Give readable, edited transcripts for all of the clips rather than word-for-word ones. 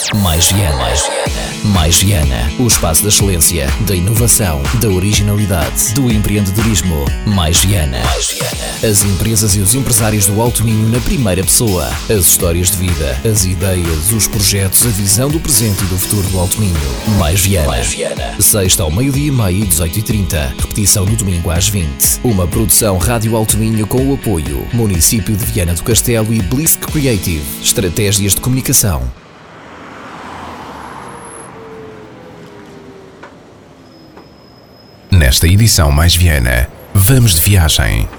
Mais Viana. Mais Viana, o espaço da excelência, da inovação, da originalidade, do empreendedorismo. Mais Viana. As empresas e os empresários do Alto Minho na primeira pessoa. As histórias de vida, as ideias, os projetos, a visão do presente e do futuro do Alto Minho. Mais Viana. Sexta ao 12:30 e 18:30. Repetição no domingo às 20. Uma produção Rádio Alto Minho com o apoio Município de Viana do Castelo e Blisk Creative. Estratégias de comunicação. Nesta edição Mais Viana, vamos de viagem.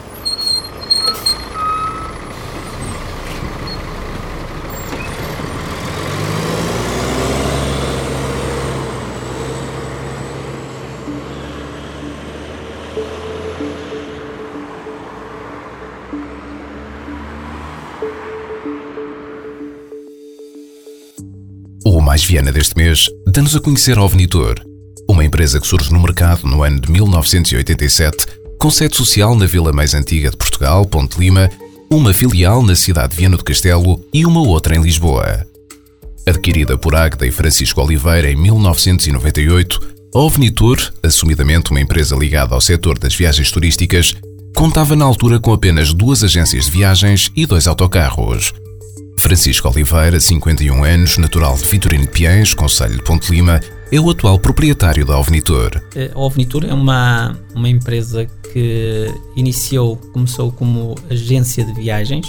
O Mais Viana deste mês dá-nos a conhecer a OVNITOR, uma empresa que surge no mercado no ano de 1987, com sede social na vila mais antiga de Portugal, Ponte Lima, uma filial na cidade de Viana do Castelo e uma outra em Lisboa. Adquirida por Águeda e Francisco Oliveira em 1998, a OVNITOR, assumidamente uma empresa ligada ao setor das viagens turísticas, contava na altura com apenas 2 agências de viagens e 2 autocarros. Francisco Oliveira, 51 anos, natural de Vitorino de Piens, concelho de Ponte Lima, é o atual proprietário da OVNITOR. A OVNITOR é uma empresa que começou como agência de viagens,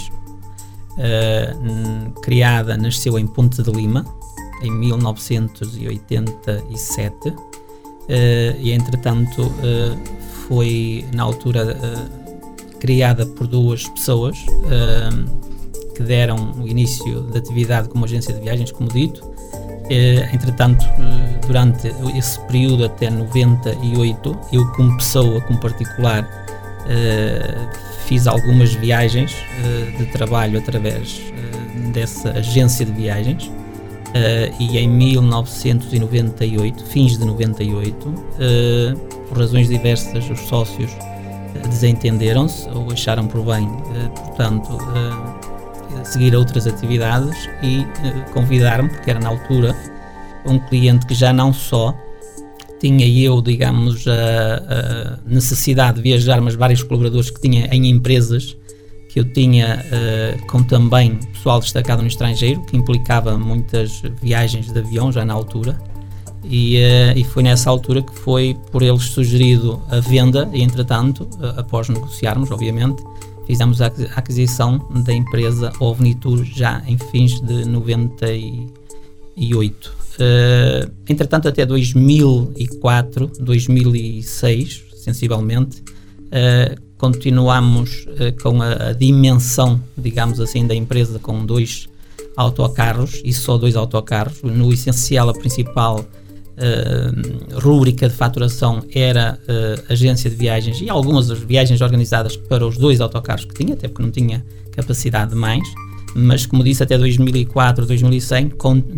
nasceu em Ponte de Lima, em 1987, e entretanto foi na altura criada por 2 pessoas, que deram o início da atividade como agência de viagens, como dito. Entretanto, durante esse período até 98, eu como pessoa, como particular, fiz algumas viagens de trabalho através dessa agência de viagens, e em 1998, fins de 98, por razões diversas, os sócios desentenderam-se ou acharam por bem, portanto, seguir outras atividades e convidaram-me, porque era na altura um cliente que já não só tinha digamos, a necessidade de viajar, mas vários colaboradores que tinha em empresas que eu tinha, com também pessoal destacado no estrangeiro, que implicava muitas viagens de avião já na altura, e foi nessa altura que foi por eles sugerido a venda, e entretanto, após negociarmos, obviamente, fizemos a aquisição da empresa OVNITOR já em fins de 98. Entretanto, até 2004, 2006, sensivelmente, continuamos com a dimensão, digamos assim, da empresa com 2 autocarros e só 2 autocarros. No essencial, a principal rúbrica de faturação era agência de viagens e algumas das viagens organizadas para os 2 autocarros que tinha, até porque não tinha capacidade de mais, mas como disse, até 2004, 2006,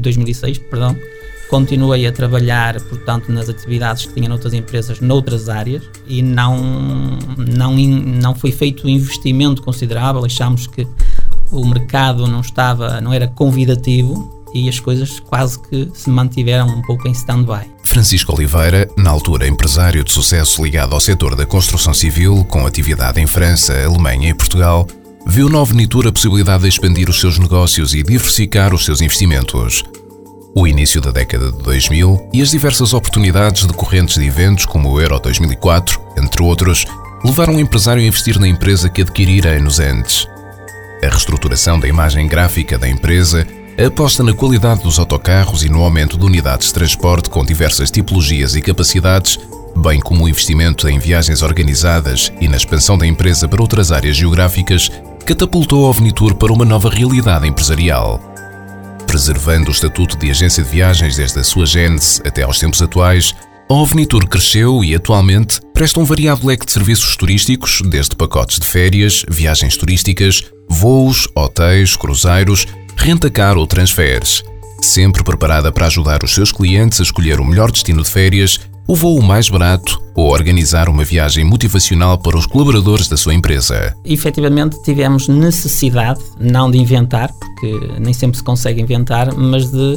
continuei a trabalhar, portanto, nas atividades que tinha noutras empresas, noutras áreas, e não foi feito um investimento considerável. Achámos que o mercado não era convidativo, e as coisas quase que se mantiveram um pouco em stand-by. Francisco Oliveira, na altura empresário de sucesso ligado ao setor da construção civil, com atividade em França, Alemanha e Portugal, viu na OVNITOR a possibilidade de expandir os seus negócios e diversificar os seus investimentos. O início da década de 2000 e as diversas oportunidades decorrentes de eventos como o Euro 2004, entre outros, levaram o empresário a investir na empresa que adquirira anos antes. A reestruturação da imagem gráfica da empresa, a aposta na qualidade dos autocarros e no aumento de unidades de transporte com diversas tipologias e capacidades, bem como o investimento em viagens organizadas e na expansão da empresa para outras áreas geográficas, catapultou a OVNITOR para uma nova realidade empresarial. Preservando o estatuto de agência de viagens desde a sua gênese até aos tempos atuais, a OVNITOR cresceu e atualmente presta um variado leque de serviços turísticos, desde pacotes de férias, viagens turísticas, voos, hotéis, cruzeiros, renta-car ou transferes, sempre preparada para ajudar os seus clientes a escolher o melhor destino de férias, o voo mais barato ou organizar uma viagem motivacional para os colaboradores da sua empresa. Efetivamente tivemos necessidade, não de inventar, porque nem sempre se consegue inventar, mas de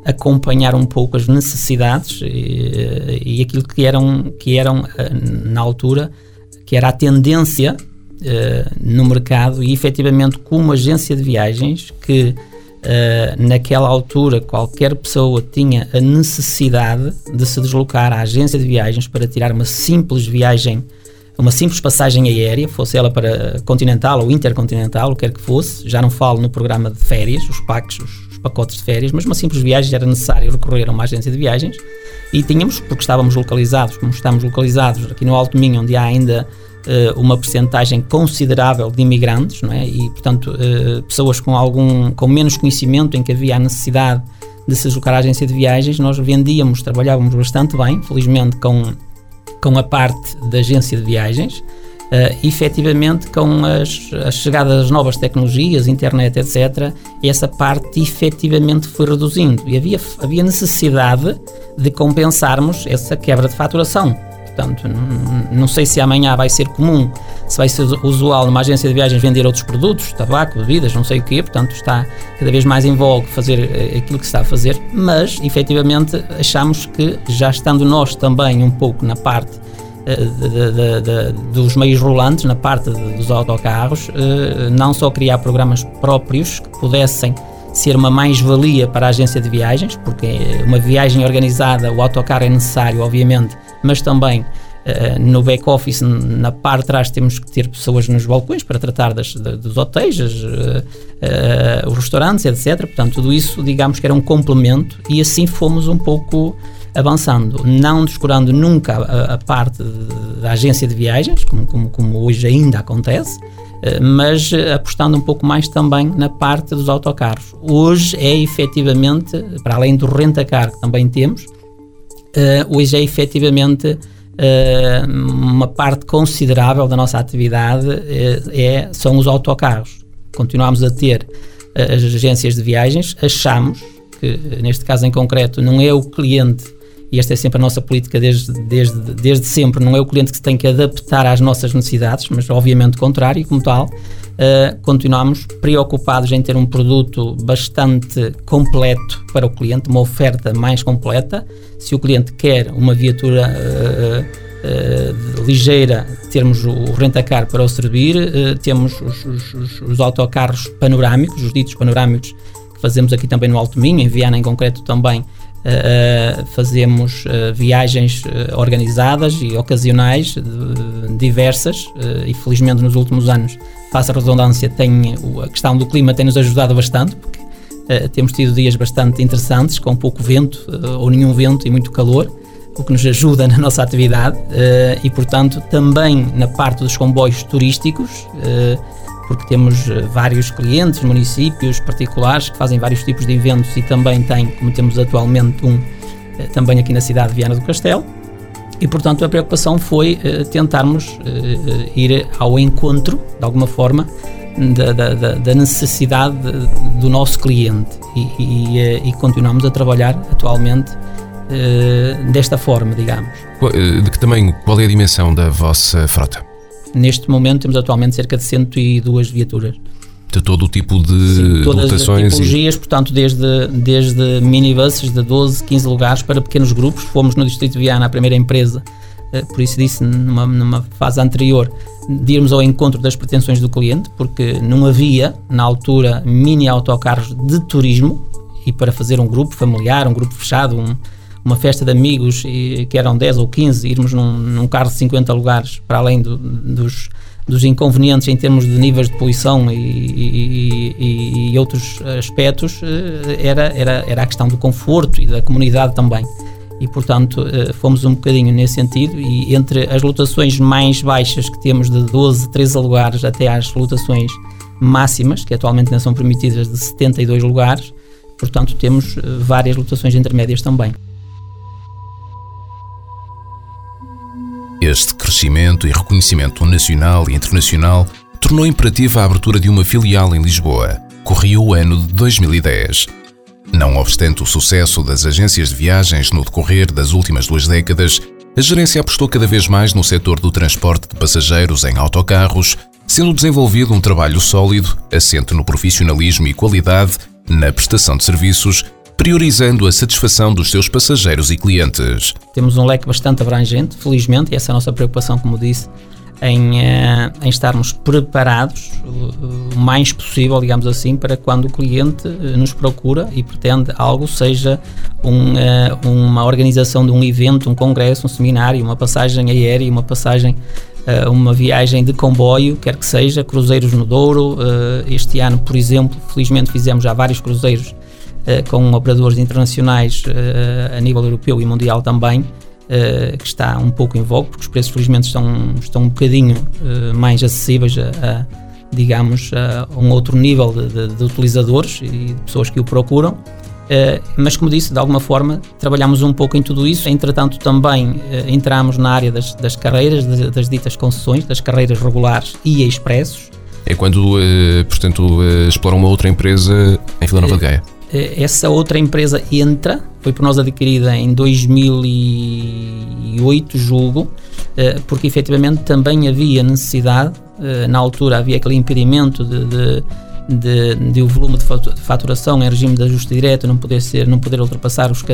acompanhar um pouco as necessidades e aquilo que eram na altura, que era a tendência no mercado, e efetivamente como agência de viagens que naquela altura qualquer pessoa tinha a necessidade de se deslocar à agência de viagens para tirar uma simples viagem, uma simples passagem aérea, fosse ela para continental ou intercontinental, o que quer que fosse. Já não falo no programa de férias, os pacotes de férias, mas uma simples viagem era necessário recorrer a uma agência de viagens, e tínhamos, porque estávamos localizados, como estamos localizados aqui no Alto Minho, onde há ainda uma percentagem considerável de imigrantes, não é? E portanto pessoas com menos conhecimento, em que havia a necessidade de se deslocar à agência de viagens. Nós trabalhávamos bastante bem, felizmente, com a parte da agência de viagens, efetivamente com a chegada das novas tecnologias, internet, etc., essa parte efetivamente foi reduzindo, e havia necessidade de compensarmos essa quebra de faturação. Portanto, não sei se amanhã vai ser comum, se vai ser usual numa agência de viagens vender outros produtos, tabaco, bebidas, não sei o quê. Portanto, está cada vez mais em voga fazer aquilo que se está a fazer, mas efetivamente achamos que, já estando nós também um pouco na parte dos meios rolantes, na parte dos autocarros, não só criar programas próprios que pudessem ser uma mais-valia para a agência de viagens, porque uma viagem organizada, o autocarro é necessário, obviamente, mas também no back-office, na parte de trás, temos que ter pessoas nos balcões para tratar dos hotéis, os restaurantes, etc. Portanto, tudo isso, digamos que era um complemento, e assim fomos um pouco avançando, não descurando nunca a parte da agência de viagens, como hoje ainda acontece, mas apostando um pouco mais também na parte dos autocarros. Hoje é efetivamente, para além do rent-a-car que também temos, hoje é efetivamente uma parte considerável da nossa atividade são os autocarros. Continuamos a ter as agências de viagens. Achamos que, neste caso em concreto, não é o cliente, e esta é sempre a nossa política desde sempre, não é o cliente que se tem que adaptar às nossas necessidades, mas obviamente o contrário, e como tal, continuamos preocupados em ter um produto bastante completo para o cliente, uma oferta mais completa. Se o cliente quer uma viatura ligeira, termos o rent-a-car para o servir, temos os autocarros panorâmicos, os ditos panorâmicos, que fazemos aqui também no Alto Minho, em Viana em concreto também. Fazemos viagens organizadas e ocasionais, diversas, e felizmente nos últimos anos, faça a redundância, a questão do clima tem-nos ajudado bastante, porque temos tido dias bastante interessantes, com pouco vento ou nenhum vento e muito calor, o que nos ajuda na nossa atividade, e portanto também na parte dos comboios turísticos, porque temos vários clientes, municípios particulares que fazem vários tipos de eventos, e também como temos atualmente também aqui na cidade de Viana do Castelo, e portanto a preocupação foi tentarmos ir ao encontro, de alguma forma, da necessidade do nosso cliente, e continuamos a trabalhar atualmente desta forma, digamos. De que tamanho, qual é a dimensão da vossa frota? Neste momento temos atualmente cerca de 102 viaturas. De todo o tipo de todas lotações? As tipologias, portanto, desde minibuses de 12, 15 lugares para pequenos grupos. Fomos no Distrito de Viana a primeira empresa, por isso disse numa fase anterior, de irmos ao encontro das pretensões do cliente, porque não havia, na altura, mini autocarros de turismo, e para fazer um grupo familiar, um grupo fechado, uma festa de amigos, que eram 10 ou 15, irmos num carro de 50 lugares, para além dos inconvenientes em termos de níveis de poluição e outros aspectos, era a questão do conforto e da comunidade também. E portanto fomos um bocadinho nesse sentido, e entre as lotações mais baixas que temos de 12, 13 lugares, até às lotações máximas, que atualmente não são permitidas, de 72 lugares, portanto temos várias lotações intermédias também. Este crescimento e reconhecimento nacional e internacional tornou imperativa a abertura de uma filial em Lisboa. Corria o ano de 2010. Não obstante o sucesso das agências de viagens no decorrer das últimas 2 décadas, a gerência apostou cada vez mais no setor do transporte de passageiros em autocarros, sendo desenvolvido um trabalho sólido, assente no profissionalismo e qualidade, na prestação de serviços, priorizando a satisfação dos seus passageiros e clientes. Temos um leque bastante abrangente, felizmente, e essa é a nossa preocupação, como disse, em estarmos preparados o mais possível, digamos assim, para quando o cliente nos procura e pretende algo, seja uma organização de um evento, um congresso, um seminário, uma passagem aérea, uma viagem de comboio, quer que seja, cruzeiros no Douro. Este ano, por exemplo, felizmente fizemos já vários cruzeiros com operadores internacionais a nível europeu e mundial também, que está um pouco em voga, porque os preços felizmente estão um bocadinho mais acessíveis digamos, a um outro nível de utilizadores e de pessoas que o procuram. Mas, como disse, de alguma forma trabalhamos um pouco em tudo isso. Entretanto, também entramos na área das carreiras, das ditas concessões, das carreiras regulares e expressos. É quando, portanto, exploram uma outra empresa em Vila Nova de Gaia. Essa outra empresa foi por nós adquirida em 2008, julgo, porque efetivamente também havia necessidade, na altura havia aquele impedimento de o volume de faturação em regime de ajuste direto não poder ultrapassar os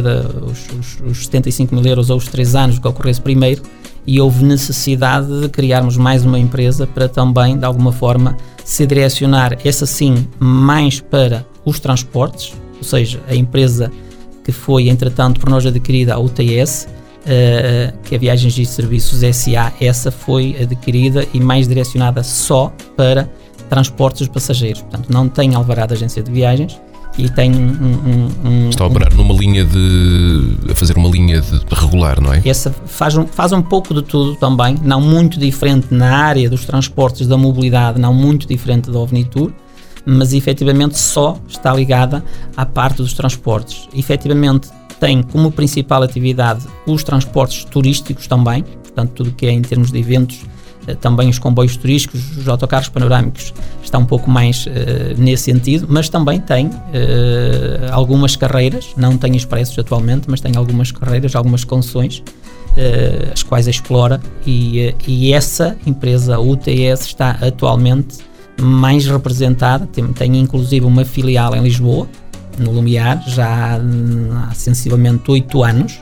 75 mil euros ou os 3 anos que ocorresse primeiro, e houve necessidade de criarmos mais uma empresa para também, de alguma forma, se direcionar, essa sim, mais para os transportes, ou seja, a empresa que foi, entretanto, por nós adquirida, a UTS, que é Viagens e Serviços SA, essa foi adquirida e mais direcionada só para transportes de passageiros. Portanto, não tem alvará de agência de viagens e tem está a operar numa linha a fazer uma linha de regular, não é? Essa faz um pouco de tudo também, não muito diferente na área dos transportes, da mobilidade, não muito diferente da OVNITOUR, mas efetivamente só está ligada à parte dos transportes. Efetivamente tem como principal atividade os transportes turísticos também, portanto tudo que é em termos de eventos, também os comboios turísticos, os autocarros panorâmicos, está um pouco mais nesse sentido, mas também tem algumas carreiras, não tem expressos atualmente, mas tem algumas carreiras, algumas concessões, as quais explora, e essa empresa, a UTS, está atualmente mais representada, tem inclusive uma filial em Lisboa, no Lumiar, já há sensivelmente 8 anos,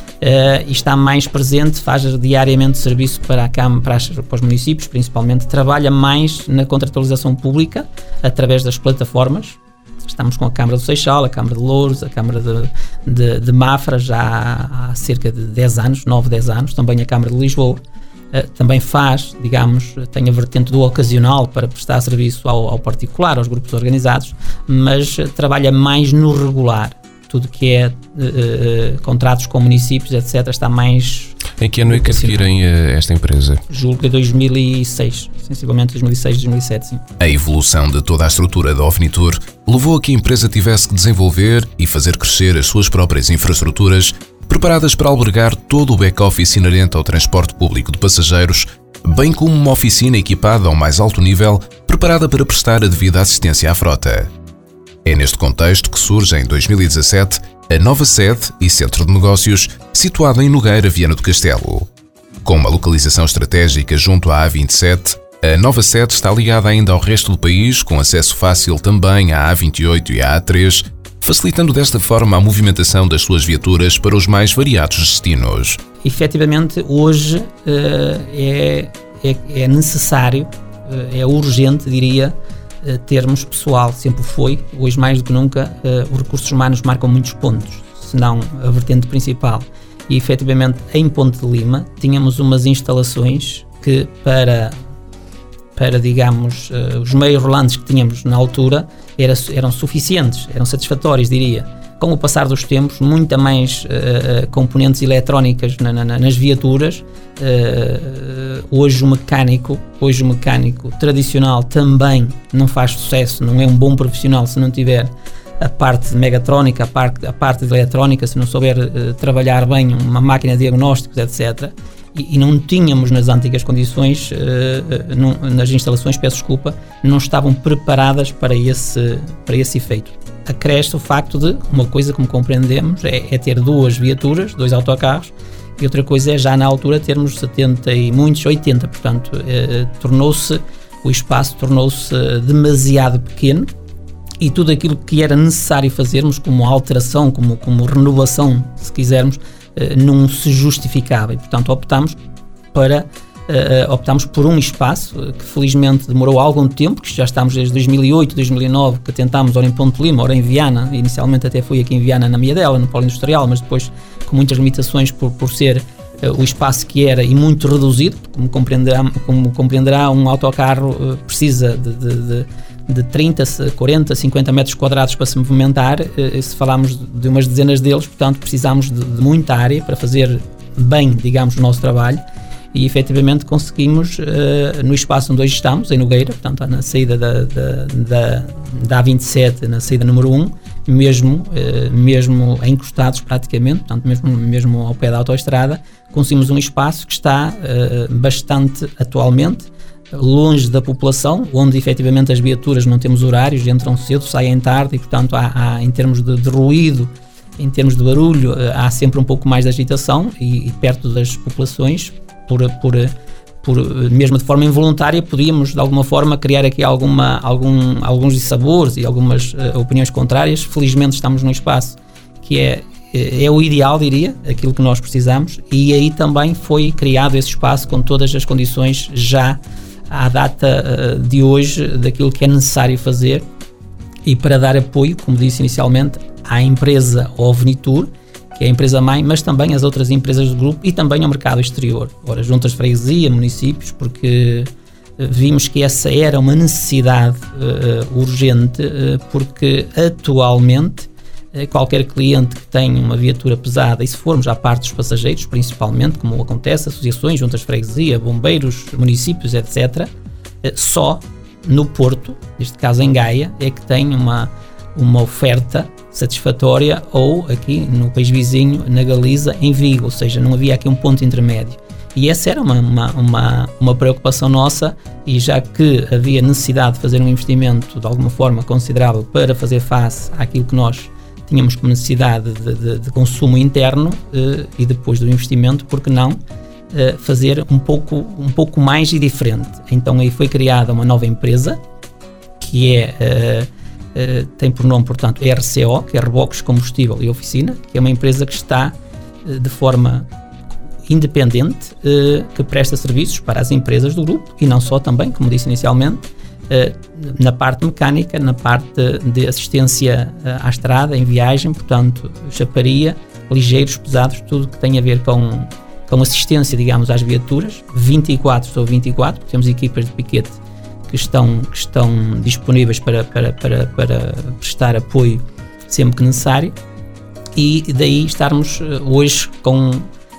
e está mais presente, faz diariamente serviço para os municípios, principalmente, trabalha mais na contratualização pública, através das plataformas. Estamos com a Câmara do Seixal, a Câmara de Louros, a Câmara de Mafra, já há cerca de 10 anos, 9-10 anos, também a Câmara de Lisboa. Também faz, digamos, tem a vertente do ocasional para prestar serviço ao particular, aos grupos organizados, mas trabalha mais no regular. Tudo que é contratos com municípios, etc., está mais... Em que ano é que adquirem esta empresa? Julgo que 2006, sensivelmente 2006, 2007, sim. A evolução de toda a estrutura da OVNITOUR levou a que a empresa tivesse que desenvolver e fazer crescer as suas próprias infraestruturas, preparadas para albergar todo o back-office inerente ao transporte público de passageiros, bem como uma oficina equipada ao mais alto nível, preparada para prestar a devida assistência à frota. É neste contexto que surge, em 2017, a nova sede e centro de negócios, situada em Nogueira, Viana do Castelo. Com uma localização estratégica junto à A27, a nova sede está ligada ainda ao resto do país, com acesso fácil também à A28 e à A3, facilitando desta forma a movimentação das suas viaturas para os mais variados destinos. Efetivamente, hoje é necessário, é urgente, diria, termos pessoal, sempre foi, hoje mais do que nunca, os recursos humanos marcam muitos pontos, se não a vertente principal. E efetivamente, em Ponte de Lima, tínhamos umas instalações que para digamos, os meios rolantes que tínhamos na altura eram suficientes, eram satisfatórios, diria. Com o passar dos tempos, muita mais componentes eletrónicas nas viaturas. Hoje o mecânico tradicional também não faz sucesso, não é um bom profissional se não tiver a parte de megatrónica, a parte de eletrónica, se não souber trabalhar bem uma máquina de diagnósticos, etc. E não tínhamos nas antigas condições, nas instalações, não estavam preparadas para esse efeito. Acresce o facto de, uma coisa como compreendemos, é ter 2 viaturas, 2 autocarros, e outra coisa é já na altura termos 70 e muitos 80, portanto o espaço tornou-se demasiado pequeno, e tudo aquilo que era necessário fazermos, como alteração, como renovação, se quisermos, não se justificava, e portanto optámos por um espaço que felizmente demorou algum tempo, que já estamos desde 2008, 2009, que tentámos ora em Ponte Lima, ora em Viana. Inicialmente até fui aqui em Viana, na Miadela, no Polo Industrial, mas depois com muitas limitações por ser o espaço que era e muito reduzido. Como compreenderá, um autocarro precisa de 30, 40, 50 metros quadrados para se movimentar. Se falarmos de umas dezenas deles, portanto precisamos de muita área para fazer bem, digamos, o nosso trabalho. E efetivamente conseguimos, no espaço onde hoje estamos, em Nogueira, portanto na saída da A27, na saída número 1, mesmo encostados praticamente, portanto mesmo ao pé da autoestrada, conseguimos um espaço que está bastante atualmente longe da população, onde efetivamente as viaturas não temos horários, entram cedo, saem tarde, e portanto há em termos de ruído, em termos de barulho, há sempre um pouco mais de agitação, e perto das populações, mesmo de forma involuntária, podíamos de alguma forma criar aqui alguns dissabores e algumas opiniões contrárias. Felizmente estamos num espaço que é o ideal, diria, aquilo que nós precisamos, e aí também foi criado esse espaço com todas as condições já à data de hoje daquilo que é necessário fazer, e para dar apoio, como disse inicialmente, à empresa OVNITUR, que é a empresa-mãe, mas também as outras empresas do grupo e também ao mercado exterior. Ora, juntas de freguesia, municípios, porque vimos que essa era uma necessidade urgente, porque atualmente qualquer cliente que tenha uma viatura pesada, e se formos à parte dos passageiros, principalmente, como acontece, associações, juntas de freguesia, bombeiros, municípios, etc., só no Porto, neste caso em Gaia, é que tem uma oferta satisfatória, ou aqui no país vizinho, na Galiza, em Vigo, ou seja, não havia aqui um ponto intermédio. E essa era uma preocupação nossa, e já que havia necessidade de fazer um investimento de alguma forma considerável para fazer face àquilo que nós tínhamos como necessidade de consumo interno, e depois do investimento, por que não fazer um pouco mais e diferente. Então aí foi criada uma nova empresa, que tem por nome, portanto, RCO, que é Reboques, Combustível e Oficina, que é uma empresa que está de forma independente, que presta serviços para as empresas do grupo, e não só, também, como disse inicialmente, na parte mecânica, na parte de assistência à estrada, em viagem, portanto, chaparia, ligeiros, pesados, tudo que tem a ver com assistência, digamos, às viaturas, 24/24, porque temos equipas de piquete que estão disponíveis para prestar apoio sempre que necessário, e daí estarmos hoje com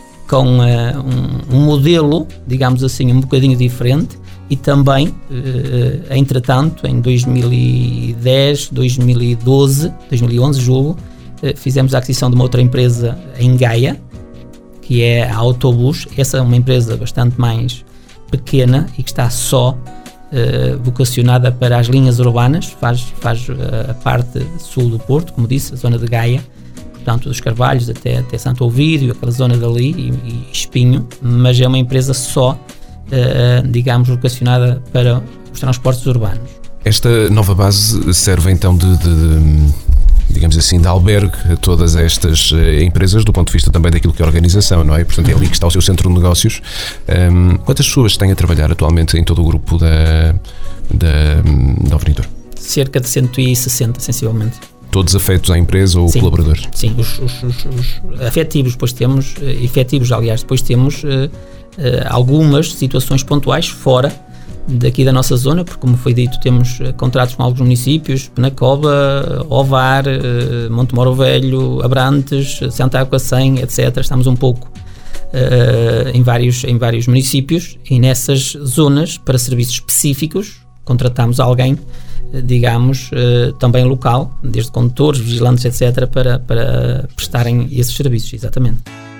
um modelo, digamos assim, um bocadinho diferente. E também, entretanto, em 2010, 2012, 2011, julgo, fizemos a aquisição de uma outra empresa em Gaia, que é a Autobus. Essa é uma empresa bastante mais pequena e que está só vocacionada para as linhas urbanas, faz a parte sul do Porto, como disse, a zona de Gaia, portanto dos Carvalhos até Santo Ovídio, aquela zona dali, e Espinho, mas é uma empresa só, digamos, vocacionada para os transportes urbanos. Esta nova base serve então digamos assim, de albergue a todas estas empresas, do ponto de vista também daquilo que é a organização, não é? Portanto, é ali que está o seu centro de negócios. Quantas pessoas têm a trabalhar atualmente em todo o grupo da OVNITUR? Cerca de 160, sensivelmente. Todos afetos à empresa ou colaboradores? Sim, os afetivos, depois temos, depois temos algumas situações pontuais fora daqui da nossa zona, porque, como foi dito, temos contratos com alguns municípios, Penacova, Ovar, Montemoro Velho, Abrantes, Santa Cacém, etc. Estamos um pouco em vários municípios, e nessas zonas, para serviços específicos, contratamos alguém, digamos, também local, desde condutores, vigilantes, etc., para prestarem esses serviços, exatamente.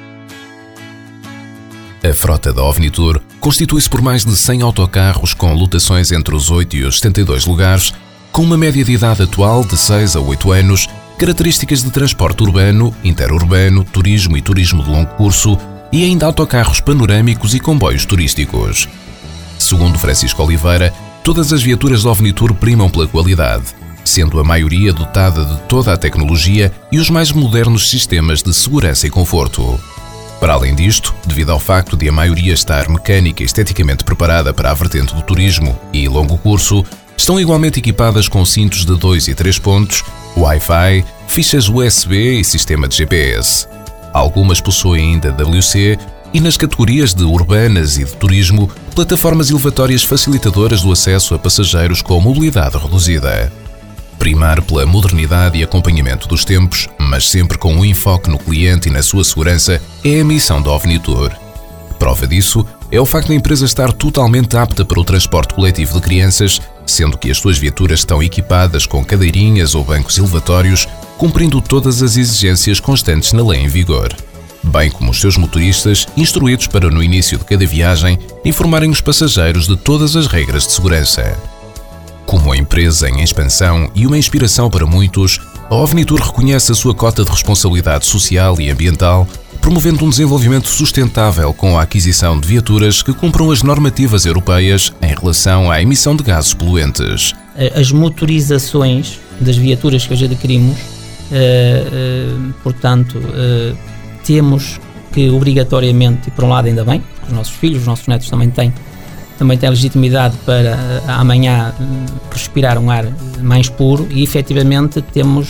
A frota da OVNITUR constitui-se por mais de 100 autocarros com lotações entre os 8 e os 72 lugares, com uma média de idade atual de 6 a 8 anos, características de transporte urbano, interurbano, turismo e turismo de longo curso, e ainda autocarros panorâmicos e comboios turísticos. Segundo Francisco Oliveira, todas as viaturas da OVNITUR primam pela qualidade. sendo a maioria dotada de toda a tecnologia e os mais modernos sistemas de segurança e conforto. Para além disto, devido ao facto de a maioria estar mecânica e esteticamente preparada para a vertente do turismo e longo curso, estão igualmente equipadas com cintos de 2 e 3 pontos, Wi-Fi, fichas USB e sistema de GPS. Algumas possuem ainda WC e, nas categorias de urbanas e de turismo, plataformas elevatórias facilitadoras do acesso a passageiros com mobilidade reduzida. Primar pela modernidade e acompanhamento dos tempos, mas sempre com um enfoque no cliente e na sua segurança, é a missão da OVNITOUR. Prova disso é o facto da empresa estar totalmente apta para o transporte coletivo de crianças, sendo que as suas viaturas estão equipadas com cadeirinhas ou bancos elevatórios, cumprindo todas as exigências constantes na lei em vigor, bem como os seus motoristas instruídos para, no início de cada viagem, informarem os passageiros de todas as regras de segurança. Como a empresa em expansão e uma inspiração para muitos, a OVNITOUR reconhece a sua cota de responsabilidade social e ambiental, promovendo um desenvolvimento sustentável com a aquisição de viaturas que cumpram as normativas europeias em relação à emissão de gases poluentes. As motorizações das viaturas que hoje adquirimos, portanto, temos que obrigatoriamente, e por um lado ainda bem, porque os nossos filhos, os nossos netos também têm legitimidade para amanhã respirar um ar mais puro, e efetivamente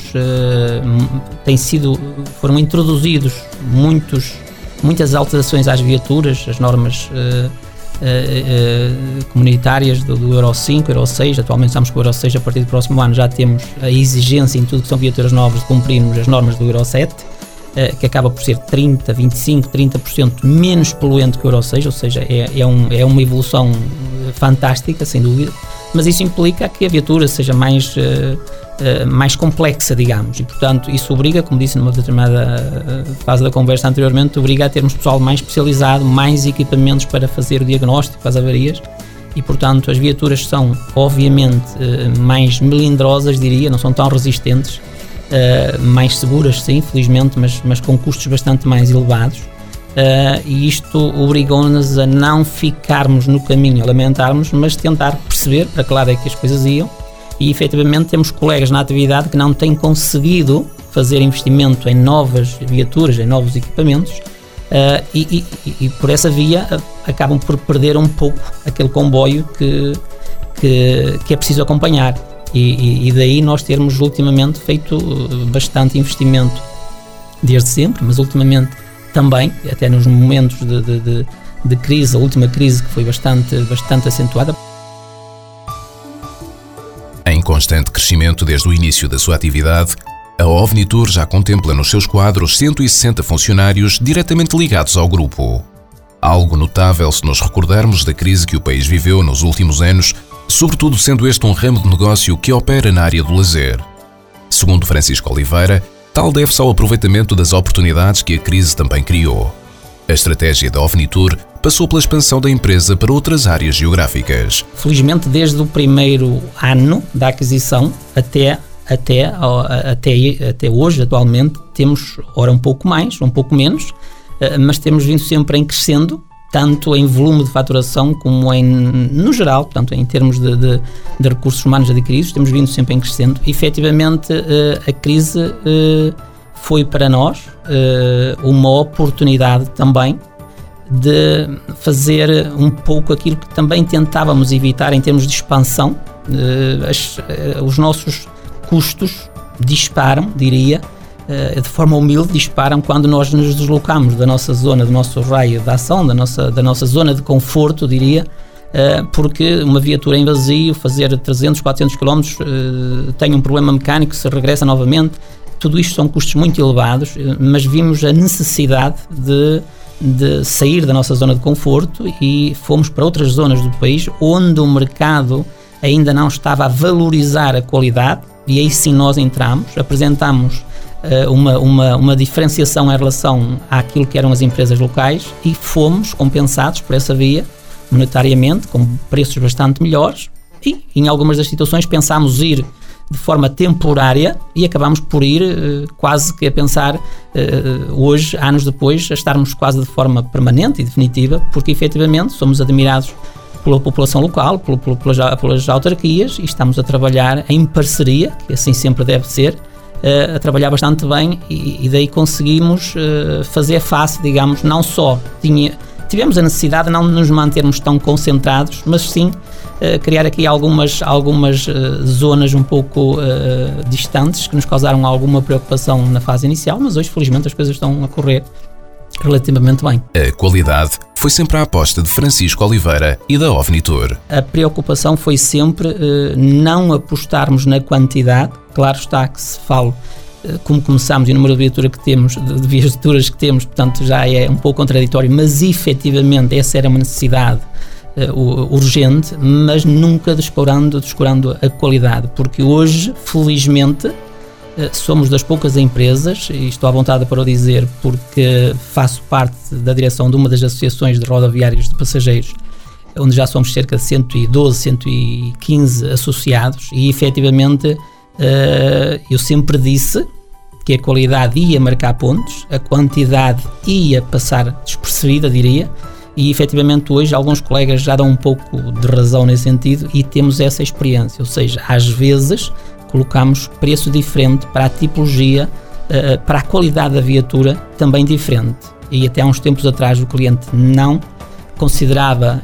foram introduzidos muitas alterações às viaturas, as normas comunitárias do Euro 5, Euro 6, atualmente estamos com o Euro 6, a partir do próximo ano já temos a exigência em tudo que são viaturas novas de cumprirmos as normas do Euro 7, que acaba por ser 30% menos poluente que o Euro 6, ou seja, é uma evolução fantástica, sem dúvida, mas isso implica que a viatura seja mais complexa, digamos, e portanto isso obriga, como disse numa determinada fase da conversa anteriormente, obriga a termos pessoal mais especializado, mais equipamentos para fazer o diagnóstico, as avarias, e portanto as viaturas são obviamente mais melindrosas, diria, não são tão resistentes, mais seguras, sim, felizmente, mas com custos bastante mais elevados, e isto obrigou-nos a não ficarmos no caminho a lamentarmos, mas tentar perceber para que lado é que as coisas iam, e efetivamente temos colegas na atividade que não têm conseguido fazer investimento em novas viaturas, em novos equipamentos, e por essa via acabam por perder um pouco aquele comboio que é preciso acompanhar. E daí nós termos ultimamente feito bastante investimento desde sempre, mas ultimamente também, até nos momentos de crise, a última crise que foi bastante acentuada. Em constante crescimento desde o início da sua atividade, a OVNITOUR já contempla nos seus quadros 160 funcionários diretamente ligados ao grupo. Algo notável se nos recordarmos da crise que o país viveu nos últimos anos, sobretudo sendo este um ramo de negócio que opera na área do lazer. Segundo Francisco Oliveira, tal deve-se ao aproveitamento das oportunidades que a crise também criou. A estratégia da OVNITOUR passou pela expansão da empresa para outras áreas geográficas. Felizmente, desde o primeiro ano da aquisição até hoje, atualmente, temos, ora um pouco mais, um pouco menos, mas temos vindo sempre em crescendo, tanto em volume de faturação como no geral, portanto, em termos de recursos humanos adquiridos, temos vindo sempre em crescendo. Efetivamente, a crise foi para nós uma oportunidade também de fazer um pouco aquilo que também tentávamos evitar em termos de expansão. Os nossos custos disparam, diria, de forma humilde, disparam quando nós nos deslocamos da nossa zona, do nosso raio de ação, da nossa zona de conforto, diria, porque uma viatura em vazio, fazer 300, 400 km, tem um problema mecânico, se regressa novamente, tudo isto são custos muito elevados, mas vimos a necessidade de sair da nossa zona de conforto e fomos para outras zonas do país onde o mercado ainda não estava a valorizar a qualidade, e aí sim nós entramos, apresentamos uma diferenciação em relação àquilo que eram as empresas locais e fomos compensados por essa via monetariamente, com preços bastante melhores, e em algumas das situações pensámos ir de forma temporária e acabámos por ir quase que a pensar hoje, anos depois, a estarmos quase de forma permanente e definitiva, porque efetivamente somos admirados pela população local, pelas autarquias, e estamos a trabalhar em parceria, que assim sempre deve ser, a trabalhar bastante bem, e daí conseguimos fazer face, digamos, não só tivemos a necessidade de não nos mantermos tão concentrados, mas sim criar aqui algumas zonas um pouco distantes que nos causaram alguma preocupação na fase inicial, mas hoje felizmente as coisas estão a correr relativamente bem. A qualidade foi sempre a aposta de Francisco Oliveira e da OVNITUR. A preocupação foi sempre não apostarmos na quantidade. Claro está que se fala, como começámos e o número de viaturas que temos, portanto já é um pouco contraditório, mas efetivamente essa era uma necessidade urgente, mas nunca descurando a qualidade, porque hoje, felizmente, somos das poucas empresas, e estou à vontade para o dizer porque faço parte da direção de uma das associações de rodoviários de passageiros, onde já somos cerca de 112, 115 associados, e efetivamente eu sempre disse que a qualidade ia marcar pontos, a quantidade ia passar despercebida, diria, e efetivamente hoje alguns colegas já dão um pouco de razão nesse sentido, e temos essa experiência, ou seja, às vezes colocamos preço diferente para a tipologia, para a qualidade da viatura também diferente, e até há uns tempos atrás o cliente não considerava,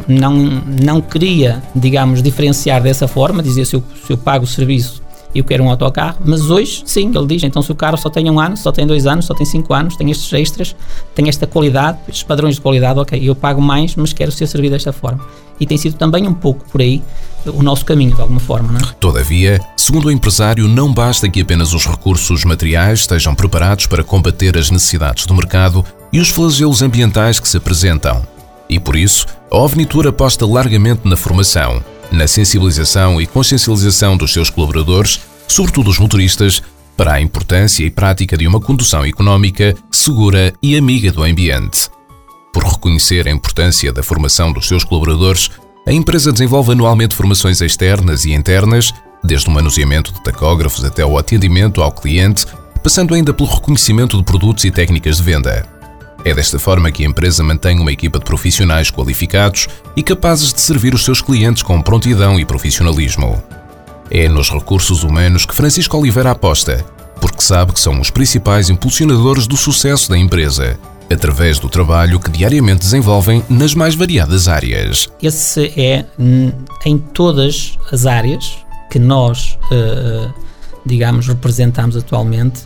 não queria, digamos, diferenciar dessa forma, dizia se eu pago o serviço eu quero um autocarro, mas hoje sim, ele diz, então se o carro só tem 1 ano, só tem 2 anos, só tem 5 anos, tem estes extras, tem esta qualidade, estes padrões de qualidade, ok, eu pago mais, mas quero ser servido desta forma. E tem sido também um pouco por aí o nosso caminho, de alguma forma, não é? Todavia, segundo o empresário, não basta que apenas os recursos materiais estejam preparados para combater as necessidades do mercado e os flagelos ambientais que se apresentam. E por isso, a OVNITUR aposta largamente na formação, na sensibilização e consciencialização dos seus colaboradores, sobretudo os motoristas, para a importância e prática de uma condução económica, segura e amiga do ambiente. Por reconhecer a importância da formação dos seus colaboradores, a empresa desenvolve anualmente formações externas e internas, desde o manuseamento de tacógrafos até o atendimento ao cliente, passando ainda pelo reconhecimento de produtos e técnicas de venda. É desta forma que a empresa mantém uma equipa de profissionais qualificados e capazes de servir os seus clientes com prontidão e profissionalismo. É nos recursos humanos que Francisco Oliveira aposta, porque sabe que são os principais impulsionadores do sucesso da empresa, através do trabalho que diariamente desenvolvem nas mais variadas áreas. Esse é, em todas as áreas que nós, digamos, representamos atualmente,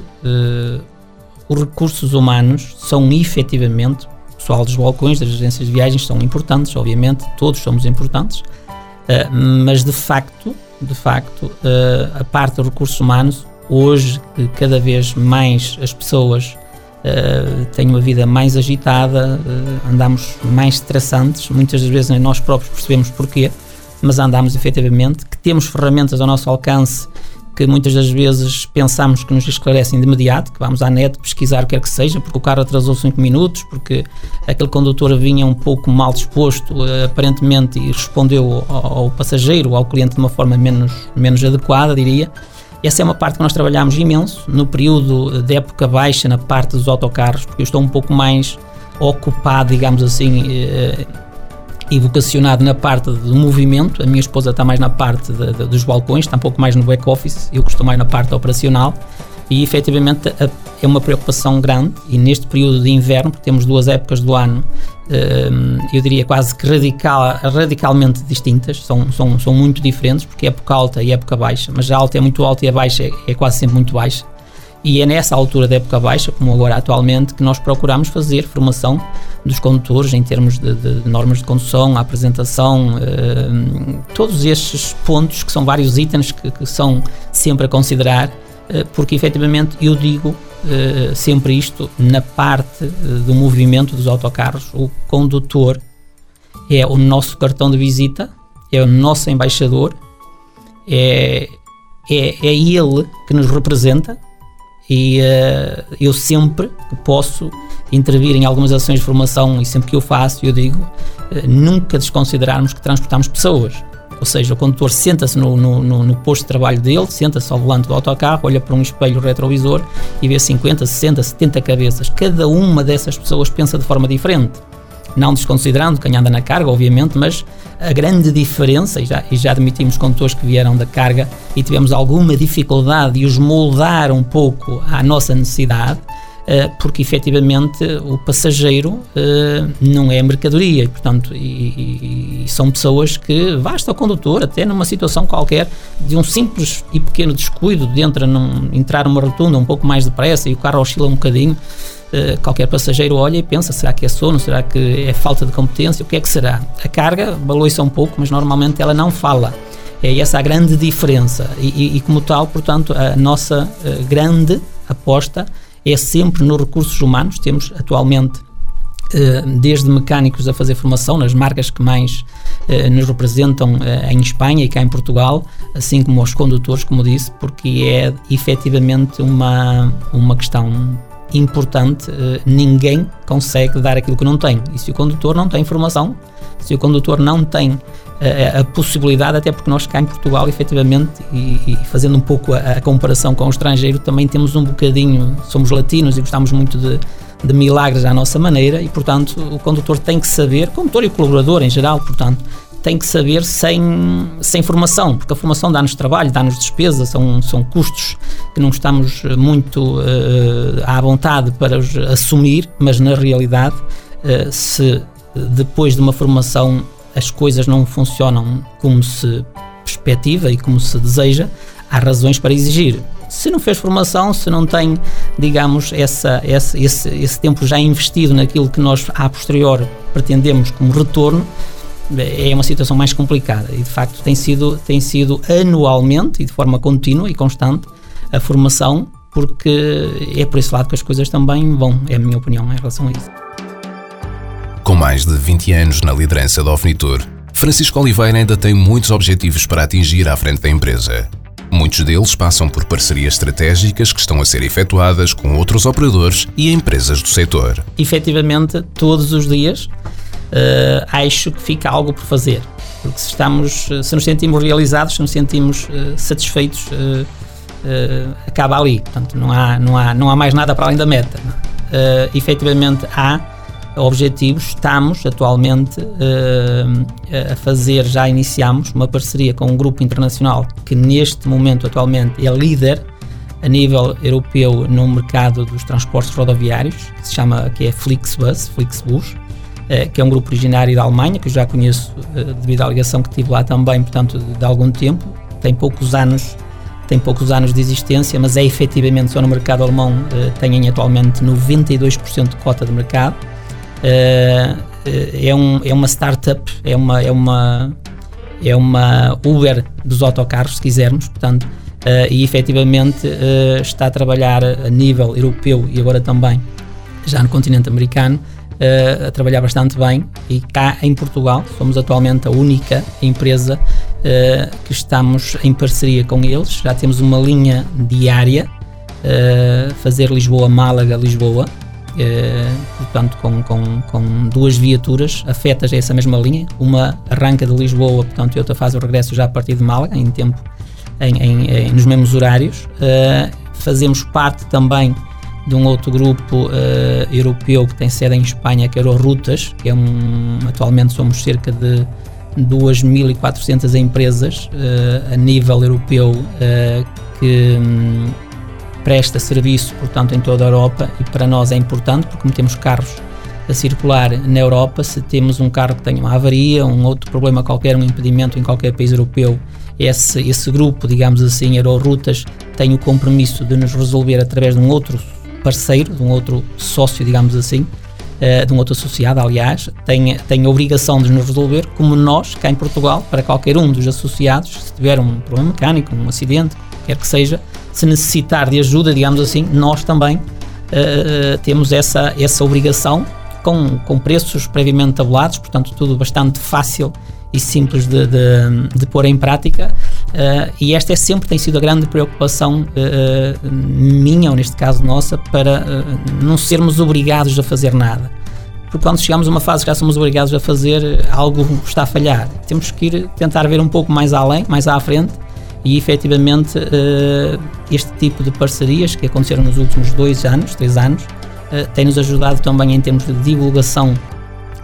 os recursos humanos são efetivamente, o pessoal dos balcões, das agências de viagens são importantes, obviamente, todos somos importantes, mas de facto, a parte dos recursos humanos, hoje, cada vez mais as pessoas têm uma vida mais agitada, andamos mais estressantes, muitas das vezes nós próprios percebemos porquê, mas andamos efetivamente, que temos ferramentas ao nosso alcance que muitas das vezes pensamos que nos esclarecem de imediato, que vamos à net pesquisar o que quer que seja, porque o carro atrasou 5 minutos, porque aquele condutor vinha um pouco mal disposto, aparentemente, e respondeu ao passageiro, ao cliente de uma forma menos adequada, diria. Essa é uma parte que nós trabalhamos imenso, no período de época baixa, na parte dos autocarros, porque eu estou um pouco mais ocupado, digamos assim, e vocacionado na parte do movimento. A minha esposa está mais na parte dos balcões, está um pouco mais no back-office, eu estou mais na parte operacional, e efetivamente é uma preocupação grande, e neste período de inverno, porque temos 2 épocas do ano, eu diria quase que radicalmente distintas, são muito diferentes, porque é época alta e época baixa, mas a alta é muito alta e a baixa é quase sempre muito baixa. E é nessa altura da época baixa, como agora atualmente, que nós procuramos fazer formação dos condutores em termos de normas de condução, a apresentação, todos estes pontos, que são vários itens que são sempre a considerar, porque efetivamente eu digo sempre isto, na parte do movimento dos autocarros, o condutor é o nosso cartão de visita, é o nosso embaixador, é ele que nos representa. E eu sempre que posso intervir em algumas ações de formação, e sempre que eu faço, eu digo, nunca desconsiderarmos que transportamos pessoas. Ou seja, o condutor senta-se no posto de trabalho dele, senta-se ao volante do autocarro, olha para um espelho retrovisor e vê 50, 60, 70 cabeças. Cada uma dessas pessoas pensa de forma diferente. não desconsiderando quem anda na carga, obviamente, mas a grande diferença, e já admitimos condutores que vieram da carga e tivemos alguma dificuldade de os moldar um pouco à nossa necessidade, porque efetivamente o passageiro não é mercadoria, e, portanto, e são pessoas que basta o condutor, até numa situação qualquer, de um simples e pequeno descuido de entrar numa rotunda um pouco mais depressa e o carro oscila um bocadinho, qualquer passageiro olha e pensa, será que é sono, será que é falta de competência, o que é que será? A carga baloi-se um pouco, mas normalmente ela não fala. É essa a grande diferença e como tal, portanto, a nossa grande aposta é sempre nos recursos humanos. Temos atualmente desde mecânicos a fazer formação nas marcas que mais nos representam em Espanha e cá em Portugal, assim como os condutores, como disse, porque é efetivamente uma questão importante. Ninguém consegue dar aquilo que não tem, e se o condutor não tem formação, se o condutor não tem a possibilidade, até porque nós cá em Portugal efetivamente, e fazendo um pouco a comparação com o estrangeiro, também temos um bocadinho, somos latinos e gostamos muito de milagres à nossa maneira, e portanto o condutor tem que saber, condutor e colaborador em geral, portanto, tem que saber sem formação, porque a formação dá-nos trabalho, dá-nos despesa, são custos que não estamos muito à vontade para os assumir, mas na realidade, se depois de uma formação as coisas não funcionam como se perspectiva e como se deseja, há razões para exigir. Se não fez formação, se não tem, digamos, esse tempo já investido naquilo que nós, a posterior, pretendemos como retorno, é uma situação mais complicada. E, de facto, tem sido anualmente e de forma contínua e constante a formação, porque é por esse lado que as coisas também vão, é a minha opinião em relação a isso. Com mais de 20 anos na liderança da OVNITUR, Francisco Oliveira ainda tem muitos objetivos para atingir à frente da empresa. Muitos deles passam por parcerias estratégicas que estão a ser efetuadas com outros operadores e empresas do setor. Efetivamente, todos os dias acho que fica algo por fazer, porque se nos sentimos realizados, se nos sentimos satisfeitos, acaba ali. Portanto, não há mais nada para além da meta. Efetivamente há objetivos. Estamos atualmente a fazer, já iniciamos uma parceria com um grupo internacional que neste momento atualmente é líder a nível europeu no mercado dos transportes rodoviários, que é Flixbus, que é um grupo originário da Alemanha, que eu já conheço devido à ligação que tive lá também, portanto, de algum tempo. Tem poucos anos de existência, mas é efetivamente só no mercado alemão, têm atualmente 92% de cota de mercado. É uma startup, é uma Uber dos autocarros, se quisermos, portanto, e efetivamente está a trabalhar a nível europeu e agora também já no continente americano, a trabalhar bastante bem, e cá em Portugal somos atualmente a única empresa que estamos em parceria com eles. Já temos uma linha diária, fazer Lisboa-Málaga-Lisboa, portanto com 2 viaturas afetas a essa mesma linha. Uma arranca de Lisboa, portanto, e outra faz o regresso já a partir de Málaga, em tempo, nos mesmos horários. Fazemos parte também de um outro grupo europeu que tem sede em Espanha, que é o Rutas, que atualmente somos cerca de 2.400 empresas a nível europeu que presta serviço, portanto, em toda a Europa, e para nós é importante porque como temos carros a circular na Europa, se temos um carro que tenha uma avaria, um outro problema qualquer, um impedimento em qualquer país europeu, esse grupo, digamos assim, Eurorutas, tem o compromisso de nos resolver através de um outro parceiro, de um outro sócio, digamos assim, de um outro associado, aliás, tem a obrigação de nos resolver, como nós, cá em Portugal, para qualquer um dos associados, se tiver um problema mecânico, um acidente, quer que seja, se necessitar de ajuda, digamos assim, nós também temos essa obrigação, com preços previamente tabulados, portanto tudo bastante fácil e simples de pôr em prática, e esta tem sido a grande preocupação minha, ou neste caso nossa, para não sermos obrigados a fazer nada, porque quando chegamos a uma fase que já somos obrigados a fazer, algo está a falhar. Temos que tentar ver um pouco mais além, mais à frente, e efetivamente este tipo de parcerias que aconteceram nos últimos 3 anos, tem-nos ajudado também em termos de divulgação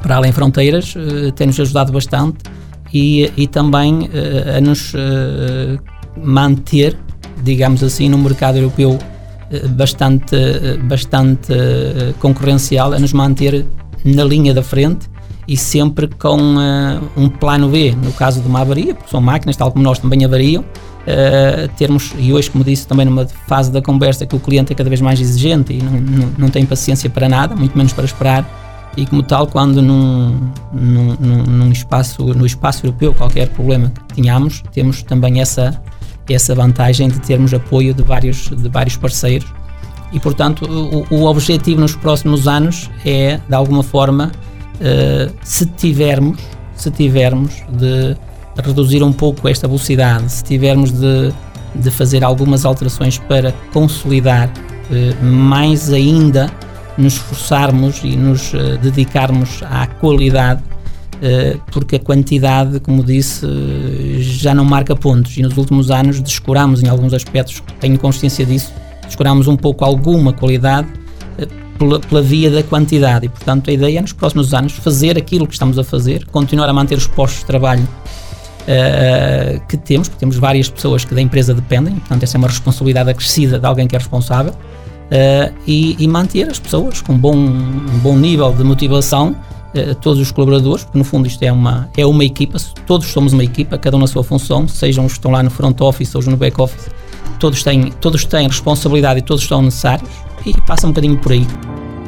para Além Fronteiras, tem-nos ajudado bastante e também a nos manter, digamos assim, no mercado europeu bastante concorrencial, a nos manter na linha da frente e sempre com um plano B, no caso de uma avaria, porque são máquinas, tal como nós também avariam, termos, e hoje, como disse também numa fase da conversa, que o cliente é cada vez mais exigente e não tem paciência para nada, muito menos para esperar, e como tal, quando no espaço europeu, qualquer problema que tenhamos, temos também essa vantagem de termos apoio de vários parceiros. E, portanto, o objetivo nos próximos anos é, de alguma forma, se tivermos de reduzir um pouco esta velocidade, se tivermos de fazer algumas alterações para consolidar mais ainda, nos esforçarmos e nos dedicarmos à qualidade, porque a quantidade, como disse, já não marca pontos, e nos últimos anos descurámos em alguns aspectos, tenho consciência disso, descurámos um pouco alguma qualidade pela via da quantidade, e portanto a ideia é nos próximos anos fazer aquilo que estamos a fazer, continuar a manter os postos de trabalho que temos, porque temos várias pessoas que da empresa dependem, portanto essa é uma responsabilidade acrescida de alguém que é responsável, e manter as pessoas com um bom nível de motivação, todos os colaboradores, porque no fundo isto é uma equipa, todos somos uma equipa, cada um na sua função, sejam os que estão lá no front office ou no back office, todos têm responsabilidade e todos estão necessários, e passa um bocadinho por aí.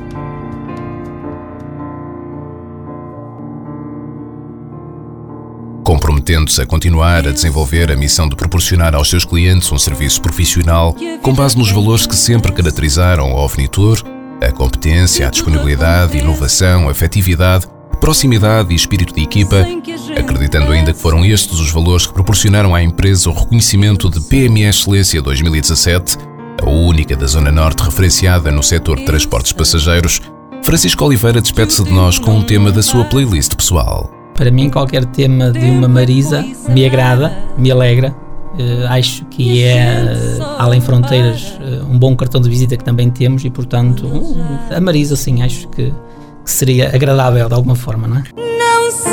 Comprometendo-se a continuar a desenvolver a missão de proporcionar aos seus clientes um serviço profissional com base nos valores que sempre caracterizaram a Ovnitur: a competência, a disponibilidade, inovação, a afetividade, proximidade e espírito de equipa, acreditando ainda que foram estes os valores que proporcionaram à empresa o reconhecimento de PME Excelência 2017, a única da Zona Norte referenciada no setor de transportes passageiros. Francisco Oliveira despede-se de nós com um tema da sua playlist pessoal. Para mim, qualquer tema de uma Marisa me agrada, me alegra. Acho que é, Além Fronteiras, um bom cartão de visita que também temos, e portanto a Marisa, sim, acho que seria agradável de alguma forma, não é? Não sei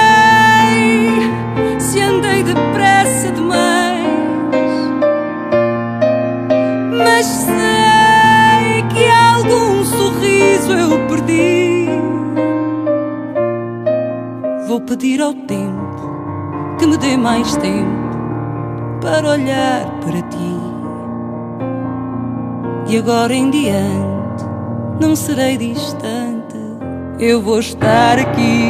se andei depressa demais, mas sei que algum sorriso eu perdi. Vou pedir ao tempo que me dê mais tempo para olhar para ti, e agora em diante não serei distante, eu vou estar aqui.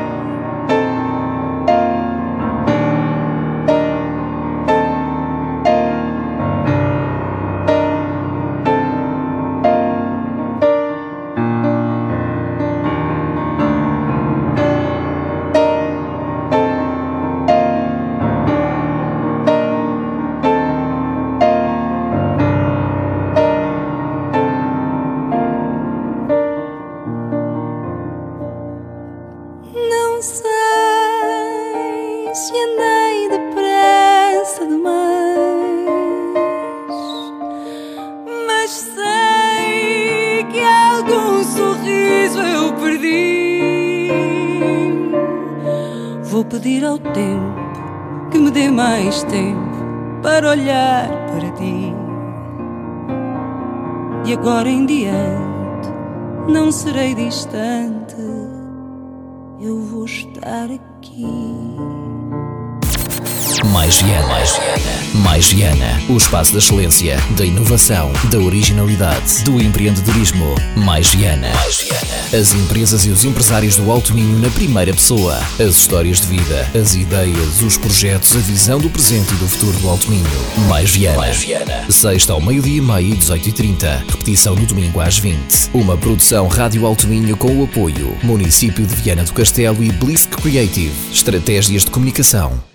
Não sei se andei depressa demais, mas sei que algum sorriso eu perdi. Vou pedir ao tempo que me dê mais tempo para olhar para ti, e agora em diante não serei distante, eu vou estar aqui. Mais Viana, o espaço da excelência, da inovação, da originalidade, do empreendedorismo. Mais Viana. As empresas e os empresários do Alto Minho na primeira pessoa. As histórias de vida, as ideias, os projetos, a visão do presente e do futuro do Alto Minho. Mais Viana. Sexta ao 12:30 e 18:30. Repetição no domingo às 20. Uma produção Rádio Alto Minho com o apoio Município de Viana do Castelo e Blisk Creative. Estratégias de comunicação.